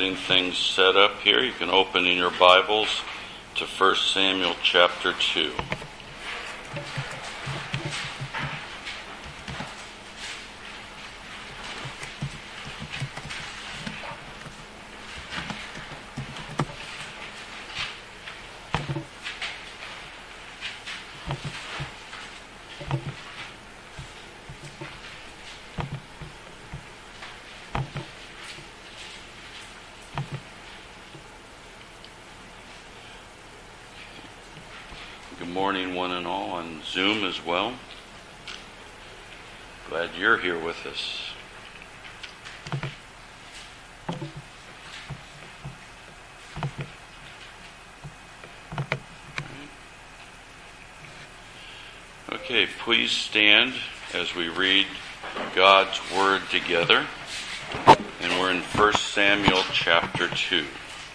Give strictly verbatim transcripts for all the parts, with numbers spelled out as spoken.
getting things set up here, you can open in your Bibles to First Samuel chapter two. Good morning, one and all, on Zoom as well. Glad you're here with us. Okay, please stand as we read God's Word together. And we're in First Samuel chapter two.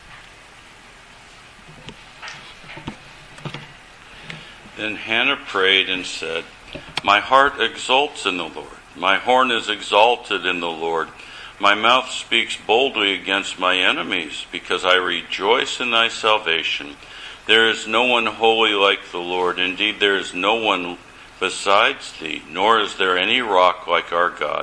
Then Hannah prayed and said, "My heart exults in the Lord. My horn is exalted in the Lord. My mouth speaks boldly against my enemies, because I rejoice in thy salvation. There is no one holy like the Lord. Indeed, there is no one besides thee, nor is there any rock like our God.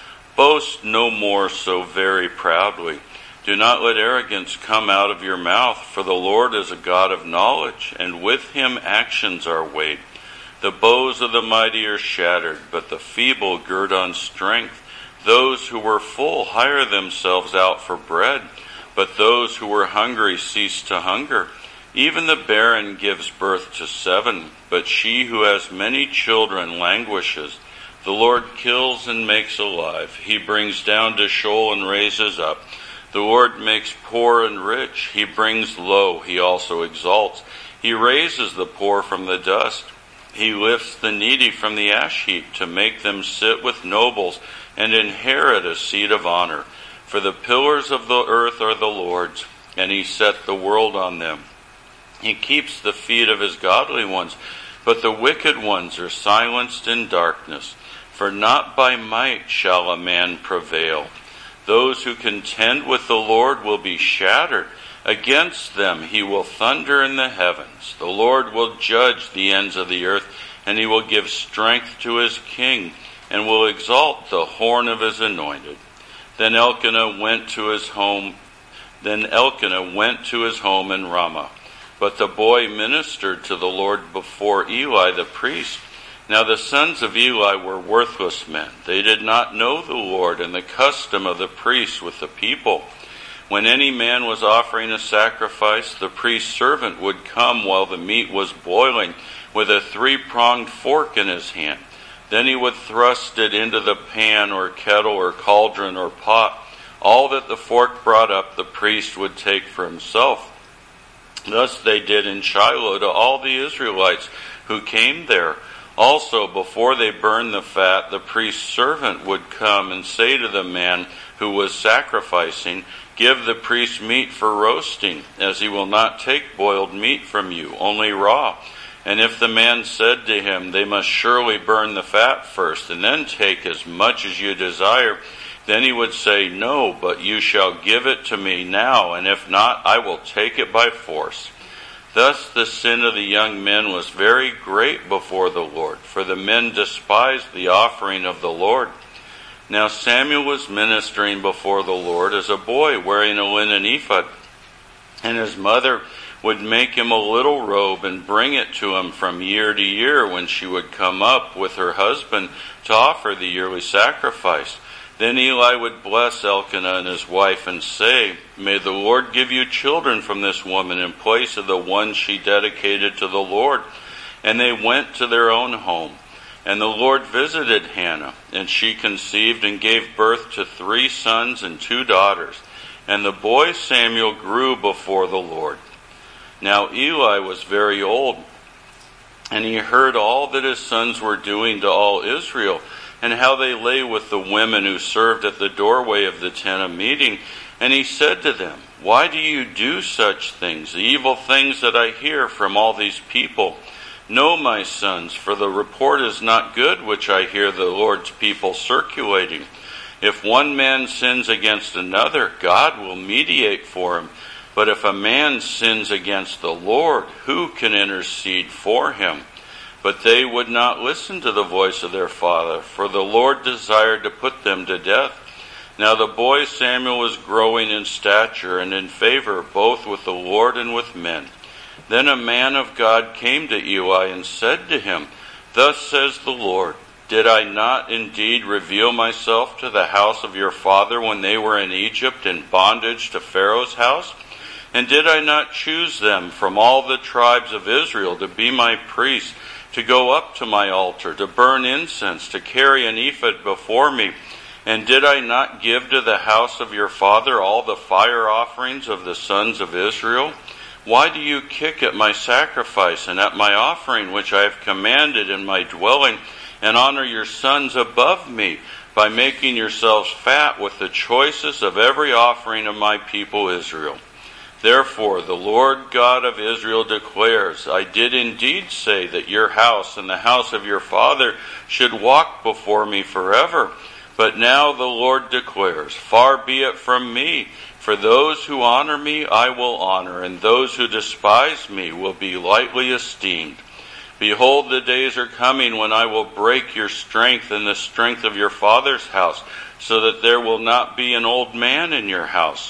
Boast no more so very proudly. Do not let arrogance come out of your mouth, for the Lord is a God of knowledge, and with him actions are weighed. The bows of the mighty are shattered, but the feeble gird on strength. Those who were full hire themselves out for bread, but those who were hungry cease to hunger. Even the barren gives birth to seven, but she who has many children languishes. The Lord kills and makes alive. He brings down to Sheol and raises up. The Lord makes poor and rich. He brings low. He also exalts. He raises the poor from the dust. He lifts the needy from the ash heap to make them sit with nobles and inherit a seat of honor. For the pillars of the earth are the Lord's, and he set the world on them. He keeps the feet of his godly ones, but the wicked ones are silenced in darkness. For not by might shall a man prevail. Those who contend with the Lord will be shattered. Against them he will thunder in the heavens. The Lord will judge the ends of the earth, and he will give strength to his king, and will exalt the horn of his anointed. Then Elkanah went to his home. Then Elkanah went to his home in Ramah. But the boy ministered to the Lord before Eli the priest. Now the sons of Eli were worthless men. They did not know the Lord and the custom of the priests with the people. When any man was offering a sacrifice, the priest's servant would come while the meat was boiling with a three-pronged fork in his hand. Then he would thrust it into the pan or kettle or cauldron or pot. All that the fork brought up, the priest would take for himself. Thus they did in Shiloh to all the Israelites who came there. Also, before they burned the fat, the priest's servant would come and say to the man who was sacrificing, "Give the priest meat for roasting, as he will not take boiled meat from you, only raw." And if the man said to him, "They must surely burn the fat first, and then take as much as you desire," then he would say, "No, but you shall give it to me now, and if not, I will take it by force." Thus the sin of the young men was very great before the Lord, for the men despised the offering of the Lord. Now Samuel was ministering before the Lord as a boy, wearing a linen ephod, and his mother would make him a little robe and bring it to him from year to year when she would come up with her husband to offer the yearly sacrifice. Then Eli would bless Elkanah and his wife and say, "May the Lord give you children from this woman in place of the one she dedicated to the Lord." And they went to their own home. And the Lord visited Hannah, and she conceived and gave birth to three sons and two daughters. And the boy Samuel grew before the Lord. Now Eli was very old, and he heard all that his sons were doing to all Israel, and how they lay with the women who served at the doorway of the tent of meeting. And he said to them, "Why do you do such things, the evil things that I hear from all these people? No, my sons, for the report is not good which I hear the Lord's people circulating. If one man sins against another, God will mediate for him. But if a man sins against the Lord, who can intercede for him? But they would not listen to the voice of their father, for the Lord desired to put them to death. Now the boy Samuel was growing in stature and in favor, both with the Lord and with men. Then a man of God came to Eli and said to him, Thus says the Lord, Did I not indeed reveal myself to the house of your father when they were in Egypt in bondage to Pharaoh's house? And did I not choose them from all the tribes of Israel to be my priests, to go up to my altar, to burn incense, to carry an ephod before me? And did I not give to the house of your father all the fire offerings of the sons of Israel? Why do you kick at my sacrifice and at my offering which I have commanded in my dwelling, and honor your sons above me by making yourselves fat with the choicest of every offering of my people Israel? Therefore the Lord God of Israel declares, I did indeed say that your house and the house of your father should walk before me forever. But now the Lord declares, Far be it from me, for those who honor me I will honor, and those who despise me will be lightly esteemed. Behold, the days are coming when I will break your strength and the strength of your father's house, so that there will not be an old man in your house.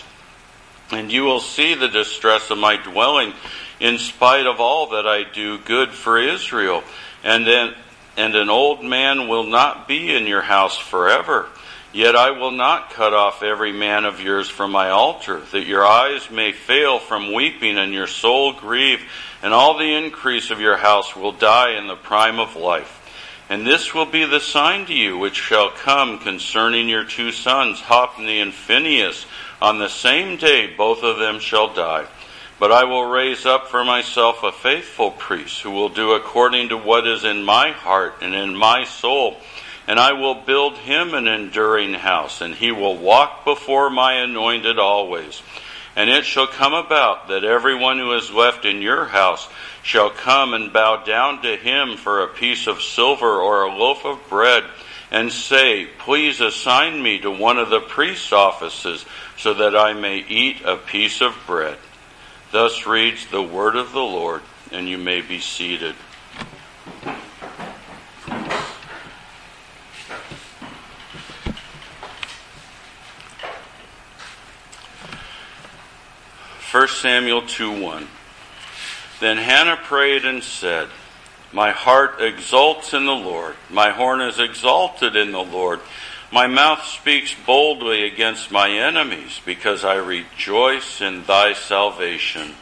And you will see the distress of my dwelling, in spite of all that I do good for Israel. And then And an old man will not be in your house forever. Yet I will not cut off every man of yours from my altar, that your eyes may fail from weeping and your soul grieve, and all the increase of your house will die in the prime of life. And this will be the sign to you which shall come concerning your two sons, Hophni and Phinehas. On the same day both of them shall die. But I will raise up for myself a faithful priest who will do according to what is in my heart and in my soul. And I will build him an enduring house, and he will walk before my anointed always. And it shall come about that everyone who is left in your house shall come and bow down to him for a piece of silver or a loaf of bread, and say, Please assign me to one of the priest's offices, so that I may eat a piece of bread. Thus reads the word of the Lord, and you may be seated. First Samuel two one. Then Hannah prayed and said, My heart exults in the Lord. My horn is exalted in the Lord. My mouth speaks boldly against my enemies, because I rejoice in thy salvation.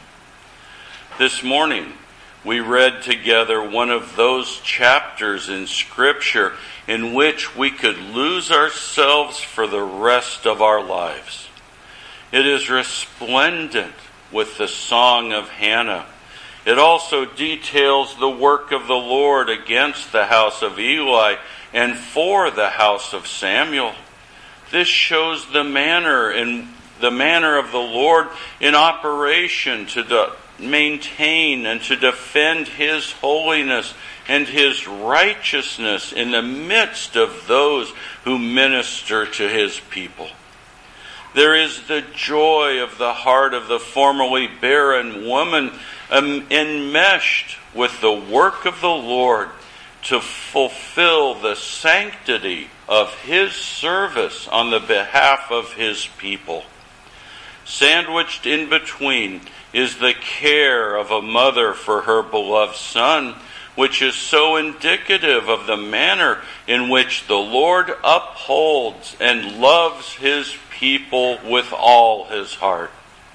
This morning, we read together one of those chapters in Scripture in which we could lose ourselves for the rest of our lives. It is resplendent with the song of Hannah. It also details the work of the Lord against the house of Eli and for the house of Samuel. This shows the manner in the manner of the Lord in operation to de- maintain and to defend his holiness and his righteousness in the midst of those who minister to his people. There is the joy of the heart of the formerly barren woman um, enmeshed with the work of the Lord to fulfill the sanctity of his service on the behalf of his people. Sandwiched in between is the care of a mother for her beloved son, which is so indicative of the manner in which the Lord upholds and loves his people with all his heart.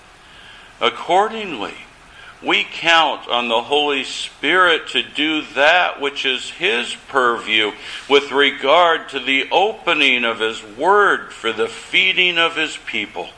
Accordingly, we count on the Holy Spirit to do that which is his purview with regard to the opening of his word for the feeding of his people.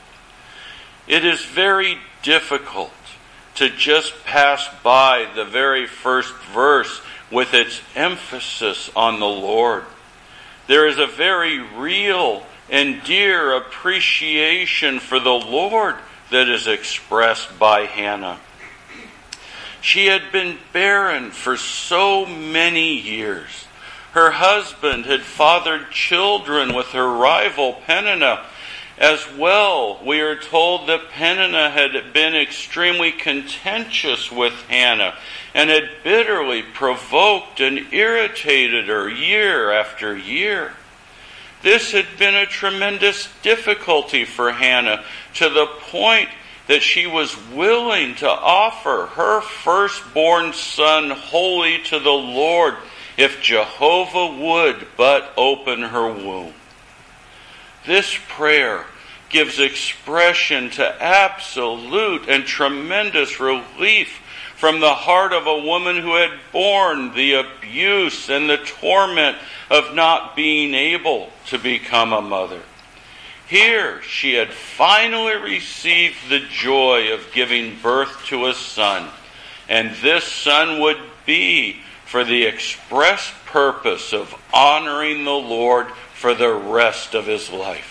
It is very difficult to just pass by the very first verse with its emphasis on the Lord. There is a very real and dear appreciation for the Lord that is expressed by Hannah. She had been barren for so many years. Her husband had fathered children with her rival Peninnah. As well, we are told that Peninnah had been extremely contentious with Hannah and had bitterly provoked and irritated her year after year. This had been a tremendous difficulty for Hannah, to the point that she was willing to offer her firstborn son wholly to the Lord if Jehovah would but open her womb. This prayer gives expression to absolute and tremendous relief from the heart of a woman who had borne the abuse and the torment of not being able to become a mother. Here she had finally received the joy of giving birth to a son, and this son would be for the express purpose of honoring the Lord for the rest of his life.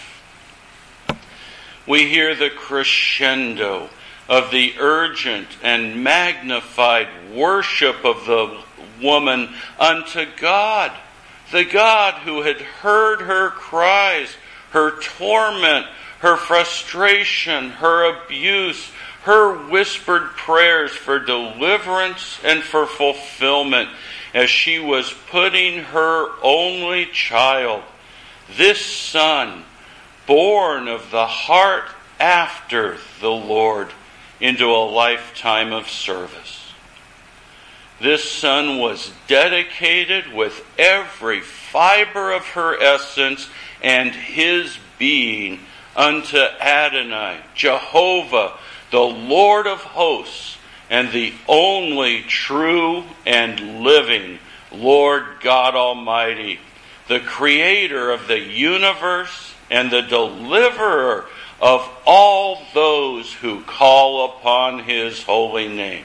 We hear the crescendo of the urgent and magnified worship of the woman unto God, the God who had heard her cries, her torment, her frustration, her abuse, her whispered prayers for deliverance and for fulfillment as she was putting her only child, this son, born of the heart after the Lord, into a lifetime of service. This son was dedicated with every fiber of her essence and his being unto Adonai, Jehovah, the Lord of hosts, and the only true and living Lord God Almighty, the creator of the universe and the deliverer of all those who call upon his holy name.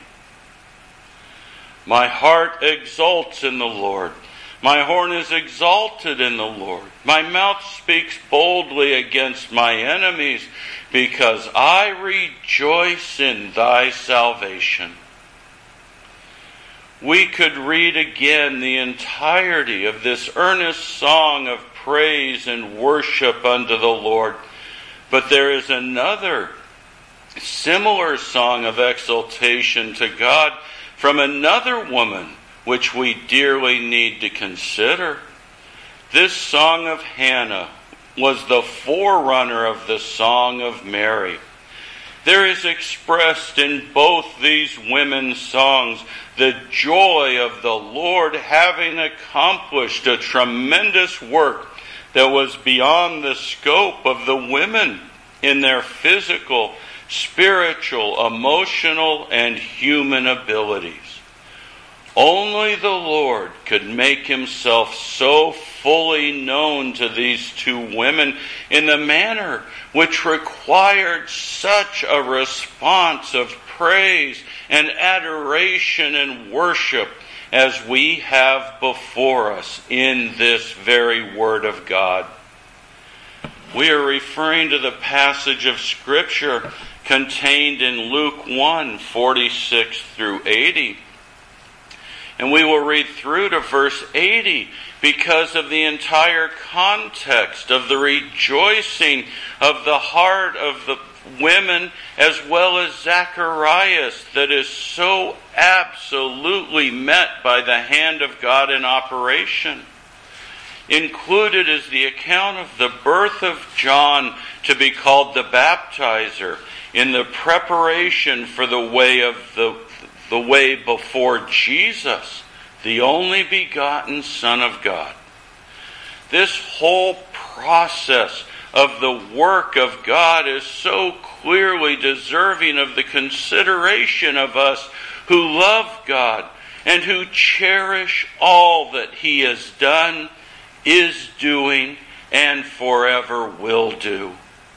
My heart exults in the Lord. My horn is exalted in the Lord. My mouth speaks boldly against my enemies, because I rejoice in thy salvation. We could read again the entirety of this earnest song of praise and worship unto the Lord. But there is another similar song of exaltation to God from another woman, which we dearly need to consider. This song of Hannah was the forerunner of the song of Mary. There is expressed in both these women's songs the joy of the Lord having accomplished a tremendous work that was beyond the scope of the women in their physical, spiritual, emotional, and human abilities. Only the Lord could make himself so fully known to these two women in the manner which required such a response of praise and adoration and worship as we have before us in this very Word of God. We are referring to the passage of Scripture contained in Luke one, forty-six through eighty. And we will read through to verse eighty because of the entire context of the rejoicing of the heart of the women as well as Zacharias that is so absolutely met by the hand of God in operation. Included is the account of the birth of John to be called the baptizer in the preparation for the way of the the way before Jesus, the only begotten Son of God. This whole process of the work of God is so clearly deserving of the consideration of us who love God and who cherish all that He has done, is doing, and forever will do.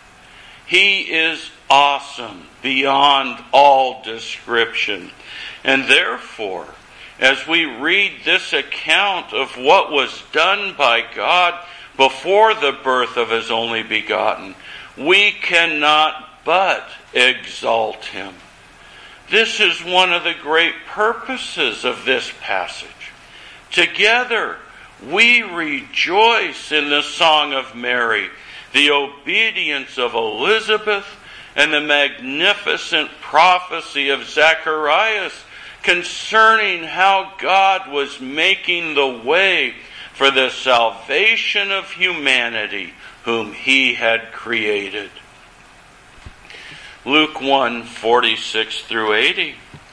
He is awesome beyond all description. And therefore, as we read this account of what was done by God before the birth of His only begotten, we cannot but exalt Him. This is one of the great purposes of this passage. Together, We rejoice in the song of Mary, the obedience of Elizabeth, and the magnificent prophecy of Zacharias concerning how God was making the way for the salvation of humanity whom he had created. Luke one, forty-six through eighty.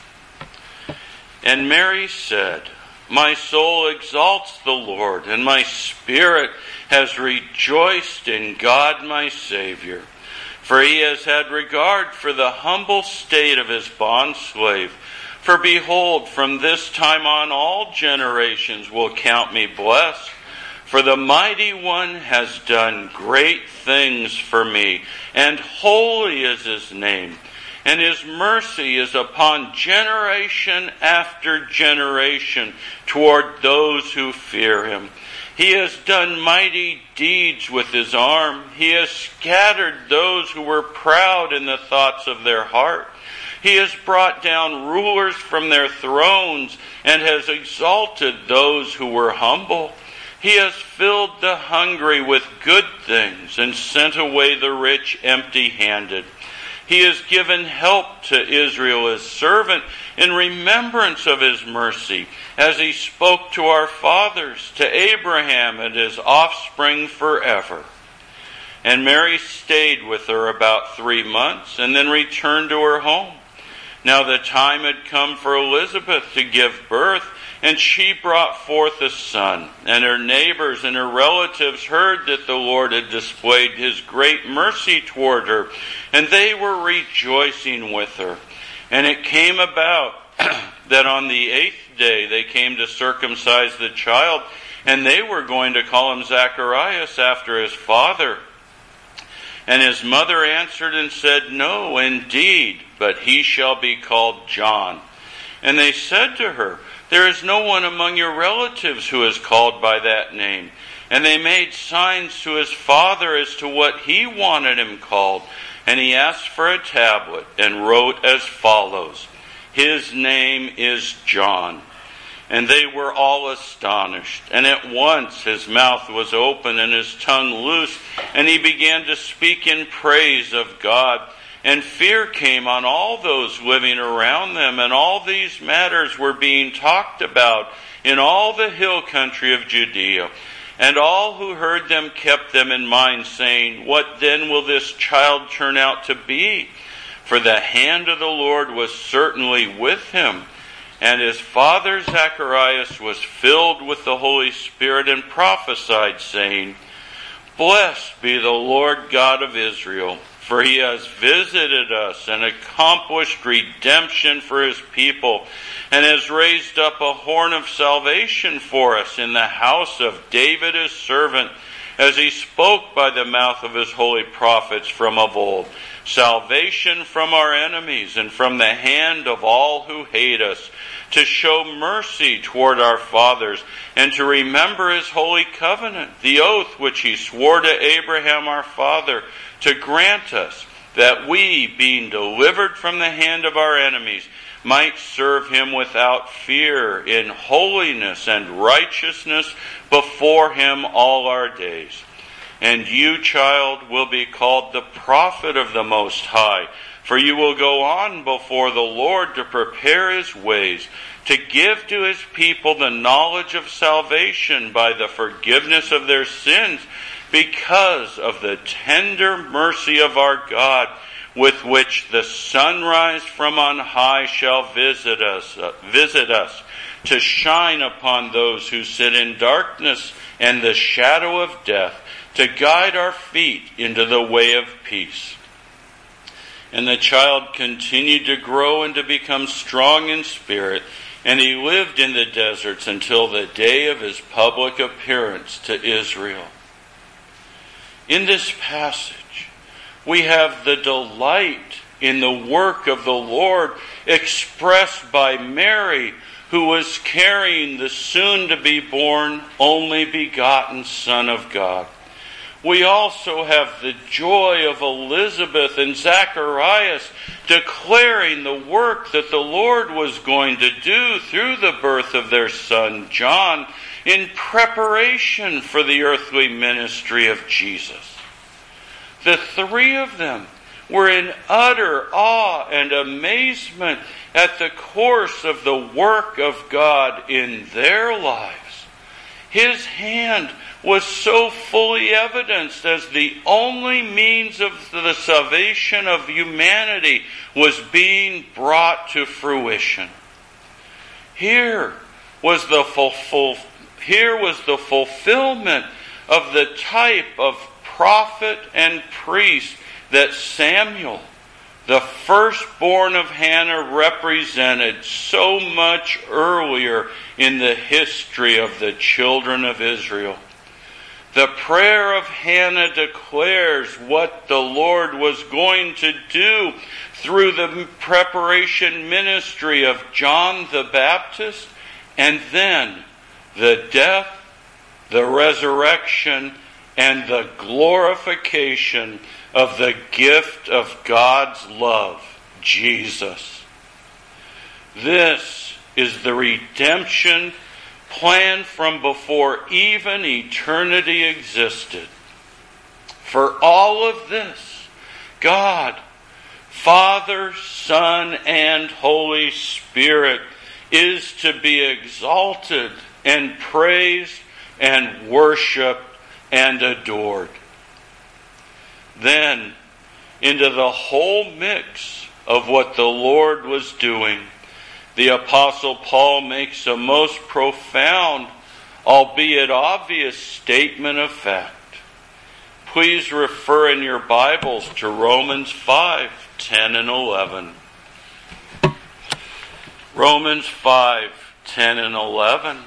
And Mary said, My soul exalts the Lord, and my spirit has rejoiced in God my Savior. For he has had regard for the humble state of his bondslave. For behold, from this time on all generations will count me blessed. For the Mighty One has done great things for me, and holy is his name. And his mercy is upon generation after generation toward those who fear him. He has done mighty deeds with his arm. He has scattered those who were proud in the thoughts of their heart. He has brought down rulers from their thrones and has exalted those who were humble. He has filled the hungry with good things and sent away the rich empty-handed. He has given help to Israel his servant in remembrance of his mercy, as he spoke to our fathers, to Abraham and his offspring forever. And Mary stayed with her about three months and then returned to her home. Now the time had come for Elizabeth to give birth, and she brought forth a son. And her neighbors and her relatives heard that the Lord had displayed his great mercy toward her, and they were rejoicing with her. And it came about that on the eighth day they came to circumcise the child, and they were going to call him Zacharias after his father. And his mother answered and said, No, indeed, but he shall be called John. And they said to her, There is no one among your relatives who is called by that name. And they made signs to his father as to what he wanted him called. And he asked for a tablet and wrote as follows, His name is John. And they were all astonished. And at once his mouth was open and his tongue loosed, and he began to speak in praise of God. And fear came on all those living around them, and all these matters were being talked about in all the hill country of Judea. And all who heard them kept them in mind, saying, What then will this child turn out to be? For the hand of the Lord was certainly with him. And his father Zacharias was filled with the Holy Spirit and prophesied, saying, Blessed be the Lord God of Israel, for he has visited us and accomplished redemption for his people, and has raised up a horn of salvation for us in the house of David his servant, as he spoke by the mouth of his holy prophets from of old, salvation from our enemies and from the hand of all who hate us, to show mercy toward our fathers, and to remember his holy covenant, the oath which he swore to Abraham our father, to grant us that we, being delivered from the hand of our enemies, might serve him without fear in holiness and righteousness before him all our days. And you, child, will be called the prophet of the Most High, for you will go on before the Lord to prepare his ways, to give to his people the knowledge of salvation by the forgiveness of their sins, because of the tender mercy of our God, with which the sunrise from on high shall visit us, uh, visit us, to shine upon those who sit in darkness and the shadow of death, to guide our feet into the way of peace. And the child continued to grow and to become strong in spirit, and he lived in the deserts until the day of his public appearance to Israel. In this passage, we have the delight in the work of the Lord expressed by Mary, who was carrying the soon-to-be-born, only begotten Son of God. We also have the joy of Elizabeth and Zacharias declaring the work that the Lord was going to do through the birth of their son John, in preparation for the earthly ministry of Jesus. The three of them were in utter awe and amazement at the course of the work of God in their lives. His hand was so fully evidenced as the only means of the salvation of humanity was being brought to fruition. Here was the fulfill, here was the fulfillment of the type of prophet and priest that Samuel, the firstborn of Hannah, represented so much earlier in the history of the children of Israel. The prayer of Hannah declares what the Lord was going to do through the preparation ministry of John the Baptist, and then the death, the resurrection, and the glorification of the gift of God's love, Jesus. This is the redemption planned from before even eternity existed. For all of this, God, Father, Son, and Holy Spirit is to be exalted and praised and worshiped and adored. Then, into the whole mix of what the Lord was doing, the Apostle Paul makes a most profound, albeit obvious, statement of fact. Please refer in your Bibles to Romans five, ten and eleven. Romans five, ten and eleven.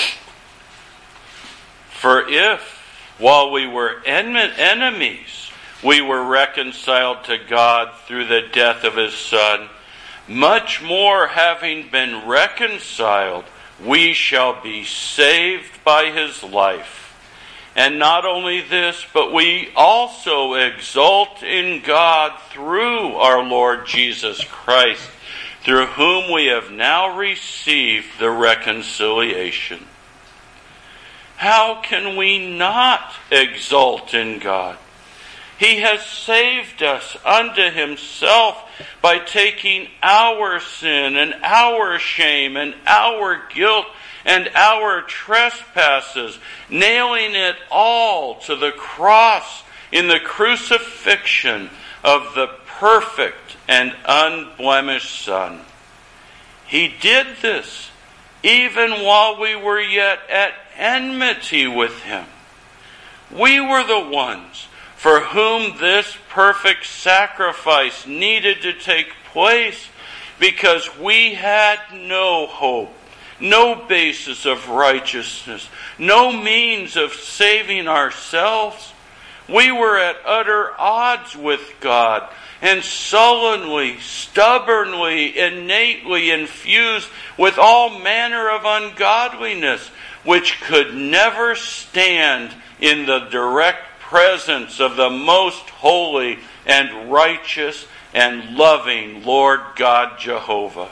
For if, while we were enemies, we were reconciled to God through the death of His Son, much more, having been reconciled, we shall be saved by His life. And not only this, but we also exult in God through our Lord Jesus Christ, through whom we have now received the reconciliation. How can we not exult in God? He has saved us unto Himself by taking our sin and our shame and our guilt and our trespasses, nailing it all to the cross in the crucifixion of the perfect and unblemished Son. He did this even while we were yet at enmity with Him. We were the ones for whom this perfect sacrifice needed to take place, because we had no hope, no basis of righteousness, no means of saving ourselves. We were at utter odds with God, and sullenly, stubbornly, innately infused with all manner of ungodliness, which could never stand in the direct presence of the most holy and righteous and loving Lord God Jehovah.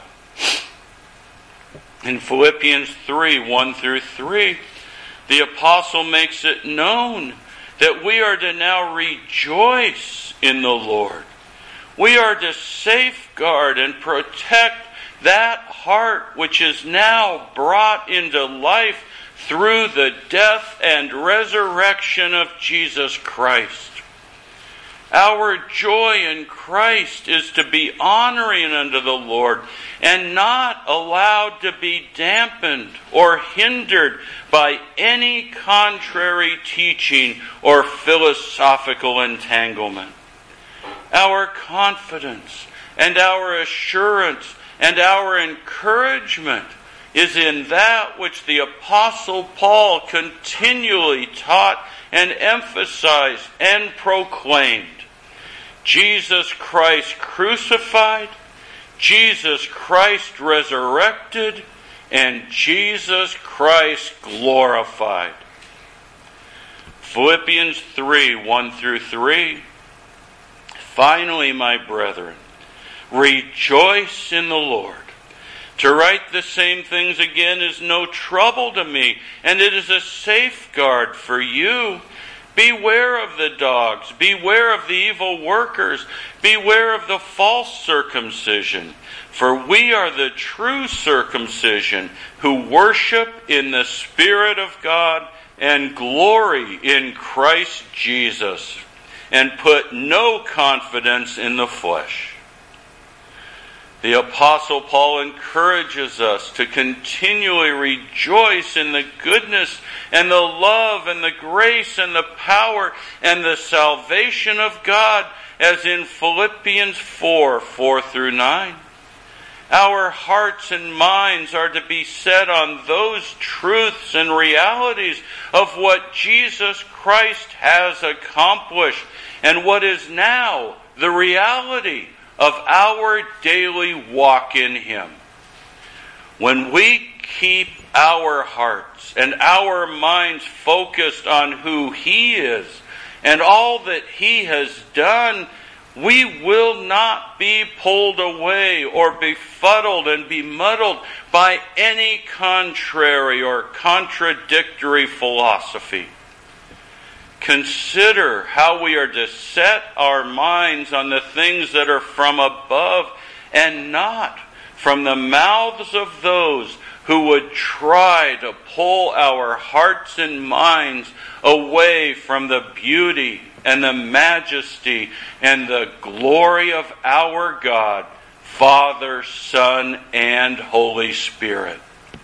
In Philippians three, one through three, the apostle makes it known that we are to now rejoice in the Lord. We are to safeguard and protect that heart which is now brought into life through the death and resurrection of Jesus Christ. Our joy in Christ is to be honoring unto the Lord and not allowed to be dampened or hindered by any contrary teaching or philosophical entanglement. Our confidence and our assurance and our encouragement is in that which the Apostle Paul continually taught and emphasized and proclaimed. Jesus Christ crucified, Jesus Christ resurrected, and Jesus Christ glorified. Philippians three, one through three. Finally, my brethren, rejoice in the Lord. To write the same things again is no trouble to me, and it is a safeguard for you. Beware of the dogs, beware of the evil workers, beware of the false circumcision. For we are the true circumcision, who worship in the Spirit of God and glory in Christ Jesus, and put no confidence in the flesh. The Apostle Paul encourages us to continually rejoice in the goodness and the love and the grace and the power and the salvation of God, as in Philippians four, four through nine. Our hearts and minds are to be set on those truths and realities of what Jesus Christ has accomplished and what is now the reality of our daily walk in Him. When we keep our hearts and our minds focused on who He is and all that He has done, we will not be pulled away or befuddled and bemuddled by any contrary or contradictory philosophy. Consider how we are to set our minds on the things that are from above and not from the mouths of those who would try to pull our hearts and minds away from the beauty and the majesty and the glory of our God, Father, Son, and Holy Spirit.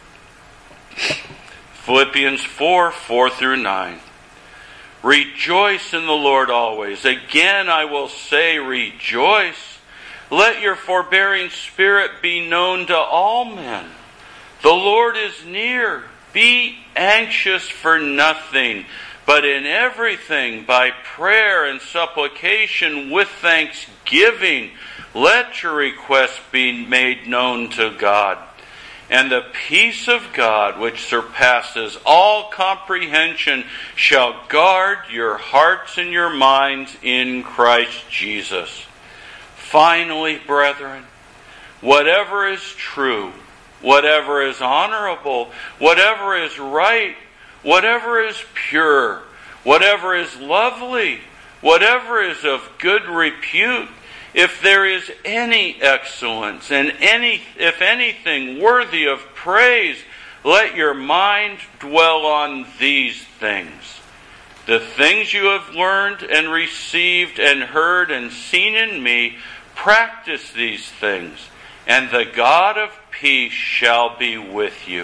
Philippians four, four through nine. Rejoice in the Lord always. Again I will say rejoice. Let your forbearing spirit be known to all men. The Lord is near. Be anxious for nothing, but in everything by prayer and supplication with thanksgiving, let your requests be made known to God. And the peace of God, which surpasses all comprehension, shall guard your hearts and your minds in Christ Jesus. Finally, brethren, whatever is true, whatever is honorable, whatever is right, whatever is pure, whatever is lovely, whatever is of good repute, if there is any excellence and any, if anything worthy of praise, let your mind dwell on these things. The things you have learned and received and heard and seen in me, practice these things, and the God of peace shall be with you.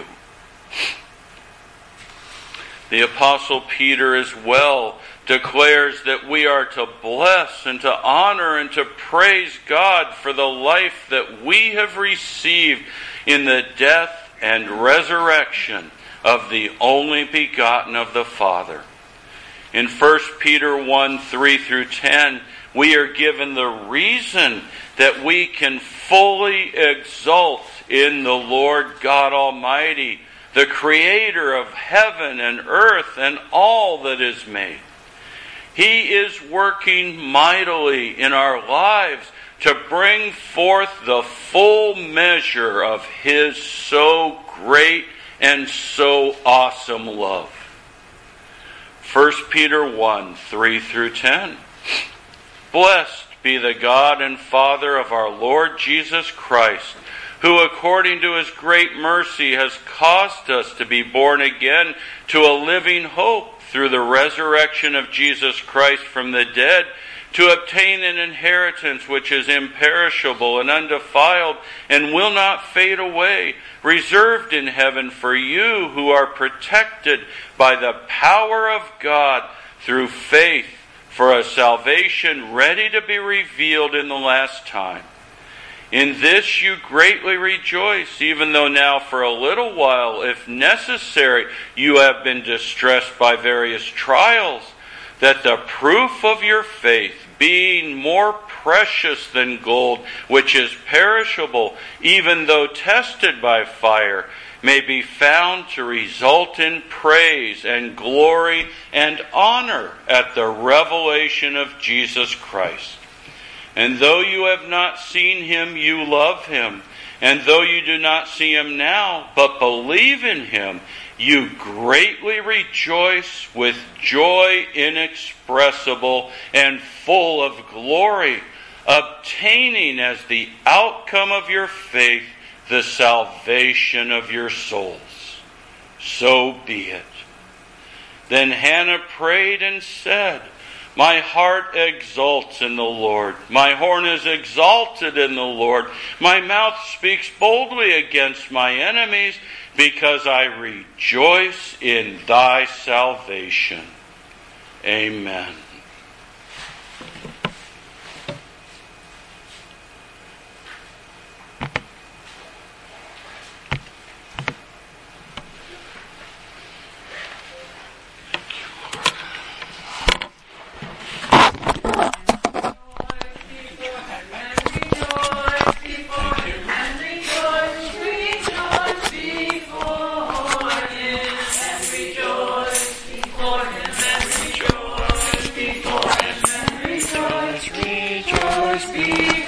The Apostle Peter as well declares that we are to bless and to honor and to praise God for the life that we have received in the death and resurrection of the only begotten of the Father. In First Peter one, three through ten, we are given the reason that we can fully exult in the Lord God Almighty, the Creator of heaven and earth and all that is made. He is working mightily in our lives to bring forth the full measure of His so great and so awesome love. First Peter one, three through ten. Blessed be the God and Father of our Lord Jesus Christ, who according to His great mercy has caused us to be born again to a living hope through the resurrection of Jesus Christ from the dead, to obtain an inheritance which is imperishable and undefiled and will not fade away, reserved in heaven for you who are protected by the power of God through faith for a salvation ready to be revealed in the last time. In this you greatly rejoice, even though now for a little while, if necessary, you have been distressed by various trials, that the proof of your faith, being more precious than gold, which is perishable, even though tested by fire, may be found to result in praise and glory and honor at the revelation of Jesus Christ. And though you have not seen Him, you love Him. And though you do not see him now, but believe in him, you greatly rejoice with joy inexpressible and full of glory, obtaining as the outcome of your faith the salvation of your souls. So be it. Then Hannah prayed and said, my heart exults in the Lord. My horn is exalted in the Lord. My mouth speaks boldly against my enemies, because I rejoice in thy salvation. Amen. Rejoice before